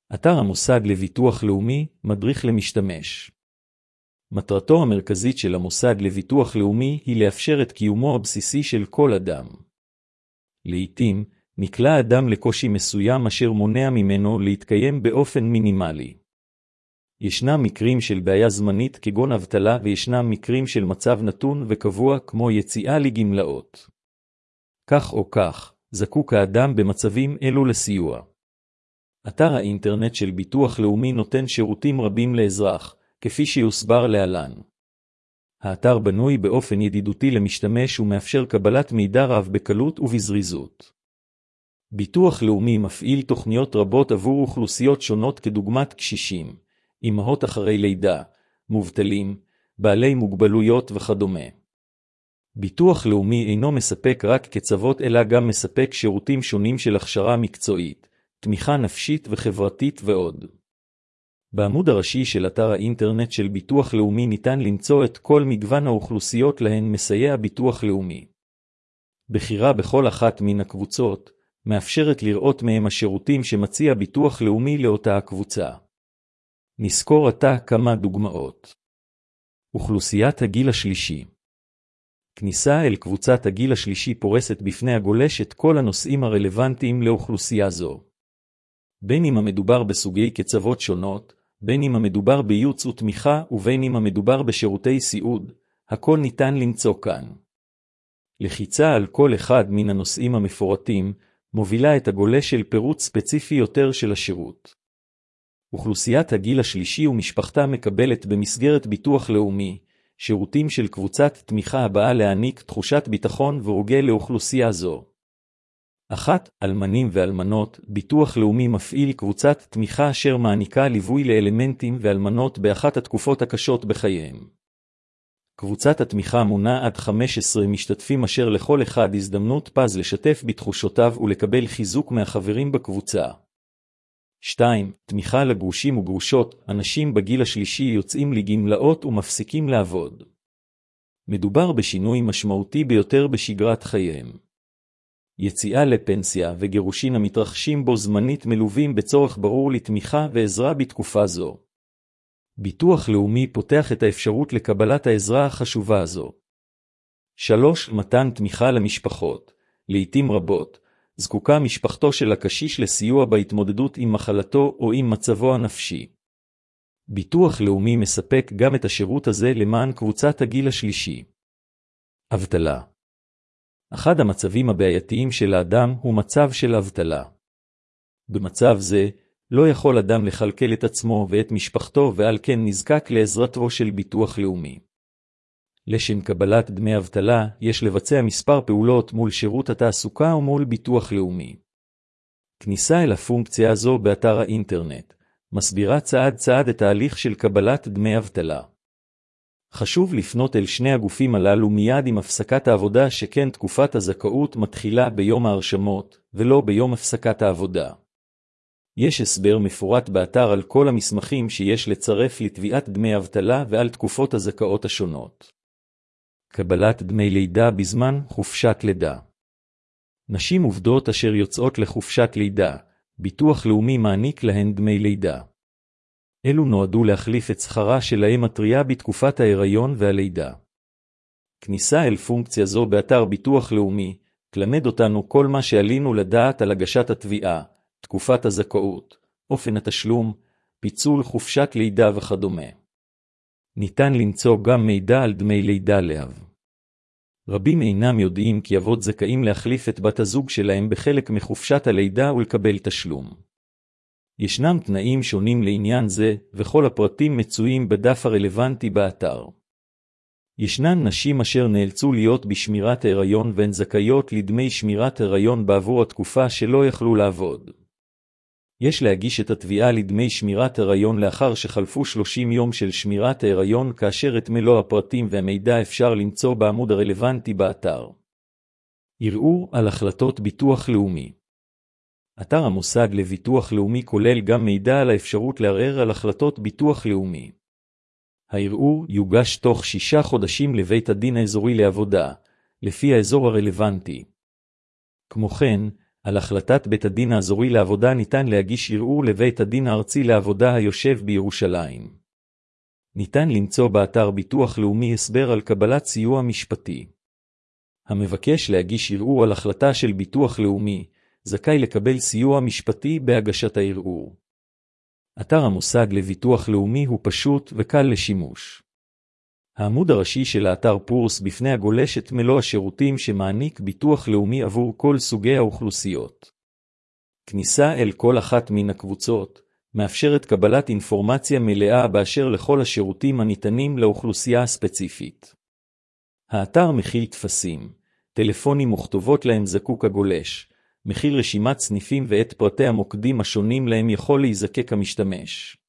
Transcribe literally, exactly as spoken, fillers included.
אתר המוסד לביטוח לאומי, מדריך למשתמש. מטרתו המרכזית של המוסד לביטוח לאומי היא לאפשר את קיומו הבסיסי של כל אדם. לעתים, נקלע אדם לקושי מסוים אשר מונע ממנו להתקיים באופן מינימלי. ישנם מקרים של בעיה זמנית כגון אבטלה וישנם מקרים של מצב נתון וקבוע כמו יציאה לגמלאות. כך או כך, זקוק האדם במצבים אלו לסיוע. אתר האינטרנט של ביטוח לאומי נותן שירותים רבים לאזרח, כפי שיוסבר להלן. האתר בנוי באופן ידידותי למשתמש ומאפשר קבלת מידע רב בקלות ובזריזות. ביטוח לאומי מפעיל תוכניות רבות עבור אוכלוסיות שונות כדוגמת קשישים, אמהות אחרי לידה, מובטלים, בעלי מוגבלויות וכדומה. ביטוח לאומי אינו מספק רק קצוות אלא גם מספק שירותים שונים של הכשרה מקצועית, תמיכה נפשית וחברתית ועוד. בעמוד הראשי של אתר האינטרנט של ביטוח לאומי ניתן למצוא את כל מגוון האוכלוסיות להן מסייע ביטוח לאומי. בחירה בכל אחת מן הקבוצות מאפשרת לראות מהם השירותים שמציע ביטוח לאומי לאותה הקבוצה. נזכור עתה כמה דוגמאות. אוכלוסיית הגיל השלישי. כניסה אל קבוצת הגיל השלישי פורסת בפני הגולש את כל הנושאים הרלוונטיים לאוכלוסייה זו. בין אם המדובר בסוגי קצוות שונות, בין אם המדובר בייעוץ ותמיכה ובין אם המדובר בשירותי סיעוד, הכל ניתן למצוא כאן. לחיצה על כל אחד מן הנושאים המפורטים, מובילה את הגולש אל פירוט ספציפי יותר של השירות. אוכלוסיית הגיל השלישי ומשפחתה מקבלת במסגרת ביטוח לאומי, שירותים של קבוצת תמיכה הבאה להעניק תחושת ביטחון ורוגע לאוכלוסייה זו. אחת, אלמנים ואלמנות, ביטוח לאומי מפעיל קבוצת תמיכה אשר מעניקה ליווי לאלמנטים ואלמנות באחת התקופות הקשות בחייהם. קבוצת התמיכה מונה עד חמישה עשר משתתפים אשר לכל אחד הזדמנות פז לשתף בתחושותיו ולקבל חיזוק מהחברים בקבוצה. שתיים. תמיכה לגרושים וגרושות, אנשים בגיל השלישי יוצאים לגמלאות ומפסיקים לעבוד. מדובר בשינוי משמעותי ביותר בשגרת חייהם. יציאה לפנסיה וגירושין המתרחשים בו זמנית מלווים בצורך ברור לתמיכה ועזרה בתקופה זו. ביטוח לאומי פותח את האפשרות לקבלת העזרה החשובה הזו. שלוש. מתן תמיכה למשפחות. לעתים רבות, זקוקה משפחתו של הקשיש לסיוע בהתמודדות עם מחלתו או עם מצבו הנפשי. ביטוח לאומי מספק גם את השירות הזה למען קבוצת הגיל השלישי. אבטלה. אחד המצבים הבעייתיים של האדם הוא מצב של אבטלה. במצב זה, לא יכול אדם לכלכל את עצמו ואת משפחתו ועל כן נזקק לעזרתו של ביטוח לאומי. לשם קבלת דמי אבטלה, יש לבצע מספר פעולות מול שירות התעסוקה ומול ביטוח לאומי. כניסה אל הפונקציה הזו באתר האינטרנט, מסבירה צעד צעד את ההליך של קבלת דמי אבטלה. חשוב לפנות אל שני הגופים הללו מיד עם הפסקת העבודה שכן תקופת הזכאות מתחילה ביום ההרשמות, ולא ביום הפסקת העבודה. יש הסבר מפורט באתר על כל המסמכים שיש לצרף לתביעת דמי אבטלה ועל תקופות הזכאות השונות. קבלת דמי לידה בזמן חופשת לידה. נשים עובדות אשר יוצאות לחופשת לידה, ביטוח לאומי מעניק להן דמי לידה. אלו נועדו להחליף את שכרה שלהם הטריה בתקופת ההיריון והלידה. כניסה אל פונקציה זו באתר ביטוח לאומי, תלמד אותנו כל מה שעלינו לדעת על הגשת התביעה, תקופת הזכאות, אופן התשלום, פיצול חופשת לידה וכדומה. ניתן למצוא גם מידע על דמי לידה לאב. רבים אינם יודעים כי אבות זכאים להחליף את בת הזוג שלהם בחלק מחופשת הלידה ולקבל תשלום. ישנם תנאים שונים לעניין זה, וכל הפרטים מצויים בדף הרלוונטי באתר. ישנן נשים אשר נאלצו להיות בשמירת ההיריון והן זכאיות לדמי שמירת ההיריון בעבור התקופה שלא יכלו לעבוד. יש להגיש את התביעה לדמי שמירת ההיריון לאחר שחלפו שלושים יום של שמירת ההיריון כאשר את מלוא הפרטים והמידע אפשר למצוא בעמוד הרלוונטי באתר. ערעור על החלטות ביטוח לאומי. אתר המוסד לביטוח לאומי כולל גם מידע על האפשרות לערער על החלטות ביטוח לאומי. הערעור יוגש תוך שישה חודשים לבית הדין האזורי לעבודה, לפי האזור הרלוונטי. כמו כן, על החלטת בית הדין האזורי לעבודה ניתן להגיש ערעור לבית הדין הארצי לעבודה היושב בירושלים. ניתן למצוא באתר ביטוח לאומי הסבר על קבלת סיוע משפטי. המבקש להגיש ערעור על החלטה של ביטוח לאומי, זכאי לקבל סיוע משפטי בהגשת הערעור. אתר המוסד לביטוח לאומי הוא פשוט וקל לשימוש. העמוד הראשי של האתר פורס בפני הגולש את מלוא השירותים שמעניק ביטוח לאומי עבור כל סוגי האוכלוסיות. כניסה אל כל אחת מן הקבוצות מאפשרת קבלת אינפורמציה מלאה באשר לכל השירותים הניתנים לאוכלוסייה הספציפית. האתר מכיל טפסים, טלפונים וכתובות להם זקוק הגולש, מכיל רשימת סניפים ואת פרטי המוקדים השונים להם יכול להיזקק המשתמש.